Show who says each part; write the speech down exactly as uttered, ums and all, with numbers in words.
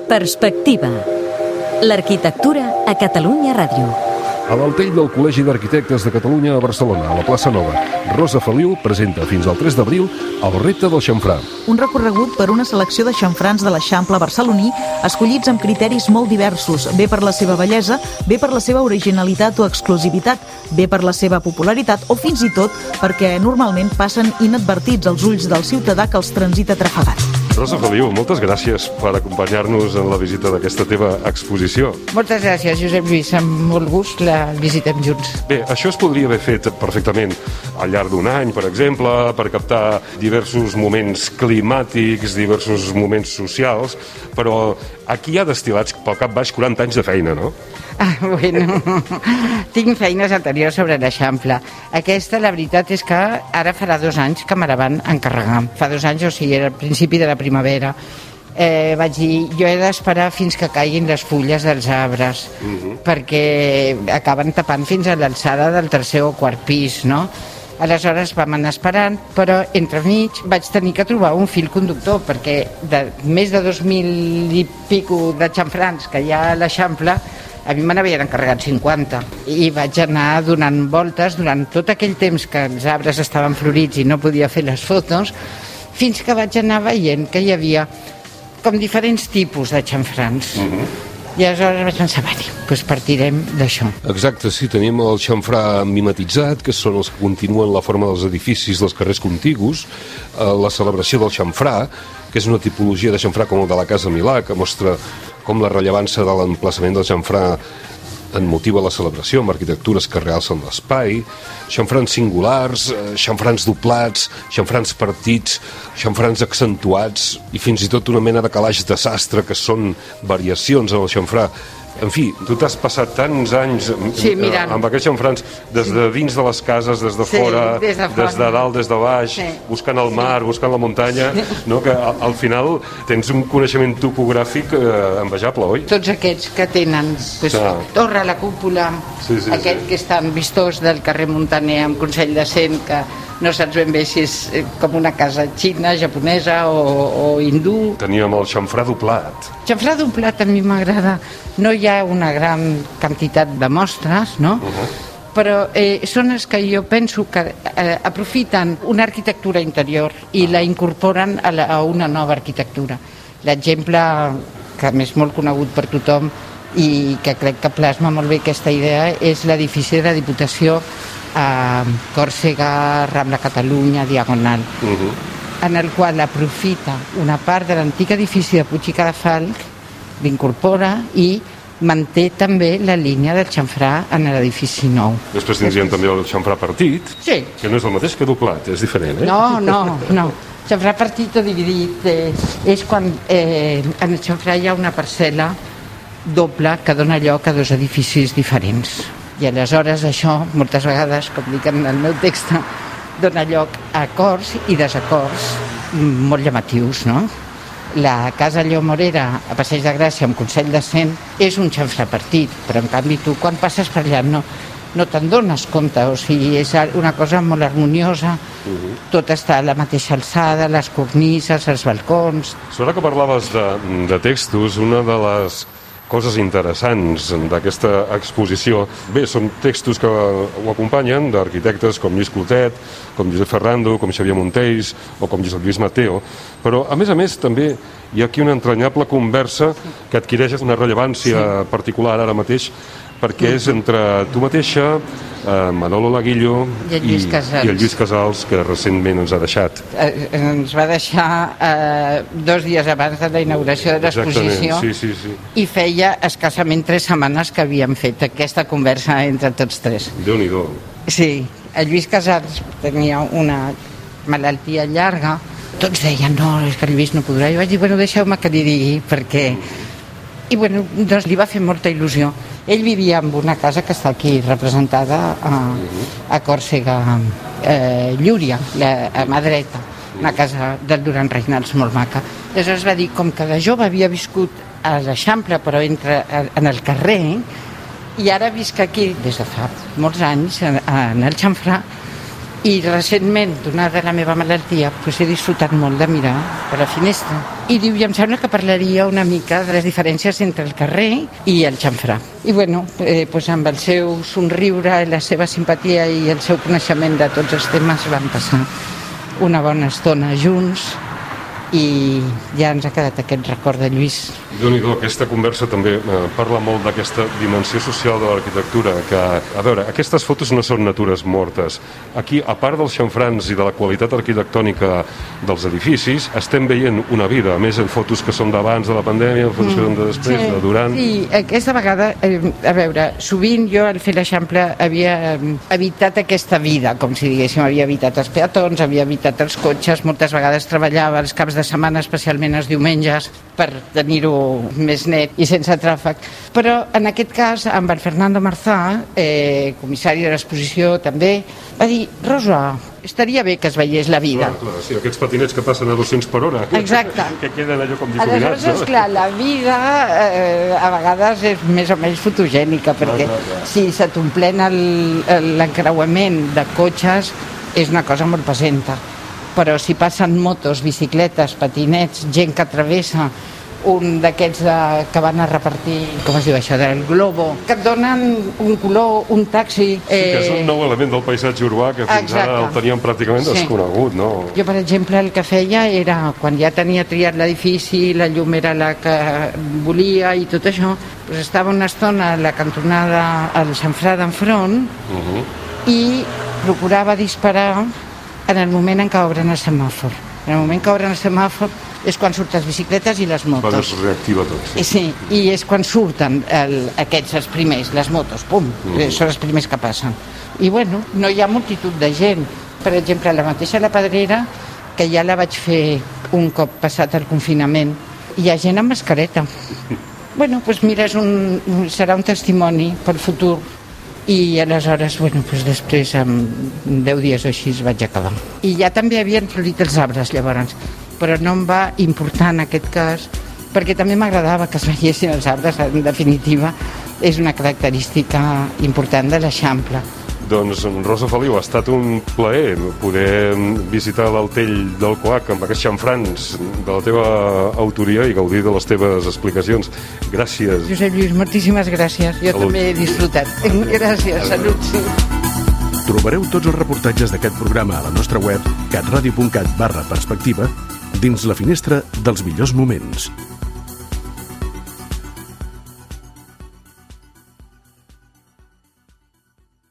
Speaker 1: Perspectiva. L'arquitectura a Catalunya Ràdio.
Speaker 2: A l'Altell del Col·legi d'Arquitectes de Catalunya a Barcelona, a la plaça Nova, Rosa Feliu presenta fins al tres d'abril el repte del xamfrà.
Speaker 3: Un recorregut per una selecció de xamfrans de l'Eixample barceloní escollits amb criteris molt diversos, bé per la seva bellesa, bé per la seva originalitat o exclusivitat, bé per la seva popularitat o fins i tot perquè normalment passen inadvertits als ulls del ciutadà que els transita trafegat.
Speaker 2: Rosa Feliu, moltes gràcies per acompanyar-nos en la visita d'aquesta teva exposició.
Speaker 4: Moltes gràcies, Josep Lluís, amb molt gust la visitem junts.
Speaker 2: Bé, això es podria haver fet perfectament al llarg d'un any, per exemple, per captar diversos moments climàtics, diversos moments socials, però aquí hi ha destil·lats pel cap baix quaranta anys de feina, no?
Speaker 4: Ah, bueno, tinc feines anteriors sobre l'Eixample. Aquesta, la veritat és que ara farà dos anys que me la van encarregar. Fa dos anys, o sigui, era al principi de la primavera. Eh, vaig dir, jo he d'esperar fins que caiguin les fulles dels arbres, uh-huh. perquè acaben tapant fins a l'alçada del tercer o quart pis, no? Aleshores vam anar esperant, però entremig vaig tenir que trobar un fil conductor, perquè de més de dos mil i pico de xamfrans que hi ha a l'Eixample, a mi me n'havien encarregat cinquanta i vaig anar donant voltes durant tot aquell temps que els arbres estaven florits i no podia fer les fotos, fins que vaig anar veient que hi havia com diferents tipus de xamfrans. Uh-huh. I aleshores vaig pensar, bé, doncs partirem d'això.
Speaker 2: Exacte, sí, tenim el xamfrà mimetitzat, que són els que continuen la forma dels edificis dels carrers contigus, la celebració del xamfrà, que és una tipologia de xamfrà com el de la Casa Milà, que mostra com la rellevància de l'emplaçament del xamfrà en motiva la celebració amb arquitectures que realcen l'espai, xamfrans singulars, xamfrans doblats, xamfrans partits, xamfrans accentuats i fins i tot una mena de calaix de sastre que són variacions en el xamfrà. En fi, tu t'has passat tants anys
Speaker 4: sí,
Speaker 2: amb aquests xamfrans des de dins de les cases, des de
Speaker 4: sí,
Speaker 2: fora,
Speaker 4: des de,
Speaker 2: des de dalt, des de baix,
Speaker 4: sí.
Speaker 2: buscant el mar, sí. buscant la muntanya, no? Que al, al final tens un coneixement topogràfic eh, envejable, oi?
Speaker 4: Tots aquests que tenen pues, ah. Torre, la cúpula, sí, sí, aquest sí. que és tan vistós del carrer Muntaner amb Consell de Cent, que no saps ben bé si és com una casa xina, japonesa o, o hindú.
Speaker 2: Teníem el xamfrà doblat.
Speaker 4: Xamfrà doblat a mi m'agrada. No hi ha una gran quantitat de mostres, no? Uh-huh. Però eh, són els que jo penso que eh, aprofiten una arquitectura interior i la incorporen a, la, a una nova arquitectura. L'exemple que a més molt conegut per tothom i que crec que plasma molt bé aquesta idea és l'edifici de la Diputació a Còrsega, Rambla Catalunya, Diagonal, uh-huh. en el qual aprofita una part de l'antic edifici de Puig i Cadafalch, l'incorpora i manté també la línia del xamfrà en l'edifici nou. Després
Speaker 2: tindríem també el xamfrà partit,
Speaker 4: sí.
Speaker 2: que no és el mateix que doblat, és diferent, eh?
Speaker 4: No, no, no. Xamfrà partit o dividit eh, és quan eh, en el xamfrà hi ha una parcel·la doble que dona lloc a dos edificis diferents. I aleshores això, moltes vegades, com dic en el meu text, dona lloc a acords i desacords molt llamatius, no? La Casa Lleó Morera, a Passeig de Gràcia, amb Consell de Cent, és un xamfrà partit, però en canvi tu, quan passes per allà, no, no te'n dones compte, o sigui, és una cosa molt harmoniosa, uh-huh. tot està a la mateixa alçada, les cornises, els balcons...
Speaker 2: Ara que parlaves de, de textos, una de les coses interessants d'aquesta exposició, bé, són textos que ho acompanyen d'arquitectes com Lluís Clotet, com Josep Ferrando, com Xavier Montells o com Josep Lluís Mateo, però a més a més també hi ha aquí una entranyable conversa que adquireix una rellevància sí. particular ara mateix perquè és entre tu mateixa, eh, Manolo Laguillo
Speaker 4: i el, Lluís
Speaker 2: i, i el Lluís Casals, que recentment ens ha deixat.
Speaker 4: Eh, ens va deixar eh, dos dies abans de la inauguració de l'exposició
Speaker 2: sí, sí, sí.
Speaker 4: i feia escassament tres setmanes que havíem fet aquesta conversa entre tots tres.
Speaker 2: Déu-n'hi-do.
Speaker 4: Sí, el Lluís Casals tenia una malaltia llarga, tots deien, no, és que el Lluís no podrà. Jo vaig dir, bueno, deixeu-me que li digui, perquè... I bueno, doncs li va fer molta il·lusió. Ell vivia en una casa que està aquí representada a, a Còrsega, eh, Llúria, la, a mà dreta, una casa del Duran Reynals molt maca. Aleshores va dir, com que de jove havia viscut a l'Eixample, però entre, en el carrer, i ara visc aquí des de fa molts anys, en, en el xamfrà, i recentment, donada la meva malaltia, pues he disfrutat molt de mirar per la finestra i diu, i em sembla que parlaria una mica de les diferències entre el carrer i el xamfrà. I bueno, eh, doncs amb el seu somriure, la seva simpatia i el seu coneixement de tots els temes van passar una bona estona junts i ja ens ha quedat aquest record de Lluís.
Speaker 2: Déu-n'hi-do, aquesta conversa també eh, parla molt d'aquesta dimensió social de l'arquitectura, que, a veure, aquestes fotos no són natures mortes. Aquí, a part dels xamfrans i de la qualitat arquitectònica dels edificis, estem veient una vida, a més en fotos que són d'abans de la pandèmia, fotos mm, que són de després, sí, de durant...
Speaker 4: Sí, aquesta vegada, eh, a veure, sovint jo al fer l'Eixample havia evitat aquesta vida, com si diguéssim, havia evitat els peatons, havia evitat els cotxes, moltes vegades treballava els caps de setmana, especialment els diumenges, per tenir-ho més net i sense tràfic. Però en aquest cas, amb el Fernando Marzà, eh, comissari de l'exposició també, va dir, Rosa, estaria bé que es veiés la vida.
Speaker 2: Clar, clar, sí, aquests patinets que passen a dos-cents per hora.
Speaker 4: Exacte.
Speaker 2: Que queden allò com difuminats.
Speaker 4: Aleshores, no? Clar, la vida eh, a vegades és més o menys fotogènica, perquè clar, clar, clar. Si se t'omplen l'encreuament de cotxes és una cosa molt pesenta. Però si passen motos, bicicletes, patinets, gent que travessa, un d'aquests eh, que van a repartir, com es diu això, del globo, que et donen un color, un taxi...
Speaker 2: Eh... Sí, que és un nou element del paisatge urbà que fins Exacte. Ara el teníem pràcticament sí. desconegut, no?
Speaker 4: Jo, per exemple, el que feia era, quan ja tenia triat l'edifici, la llum era la que volia i tot això, doncs estava una estona a la cantonada al xamfrà d'enfront uh -huh. i procurava disparar en el moment en què obren el semàfor. En el moment que obren el semàfor és quan surten les bicicletes i les motos.
Speaker 2: Va, es reactiva tot, sí.
Speaker 4: Sí, i és quan surten el, aquests, els primers, les motos, pum, mm. són els primers que passen. I bueno, no hi ha multitud de gent. Per exemple, la mateixa La Pedrera, que ja la vaig fer un cop passat el confinament, hi ha gent amb mascareta. Bueno, doncs mira, és un, serà un testimoni pel futur. I aleshores, bueno, doncs després, en deu dies o així, vaig acabar. I ja també havien florit els arbres, llavors, però no em va importar en aquest cas, perquè també m'agradava que es veiessin els arbres, en definitiva, és una característica important de l'Eixample.
Speaker 2: Doncs, Rosa Feliu, ha estat un plaer poder visitar l'Altell del Coac amb aquests xamfrans de la teva autoria i gaudir de les teves explicacions. Gràcies.
Speaker 4: Josep Lluís, moltíssimes gràcies. Jo salut. També he disfrutat. Gràcies, salut. Sí.
Speaker 5: Trobareu tots els reportatges d'aquest programa a la nostra web catradio punt cat barra perspectiva dins la finestra dels millors moments.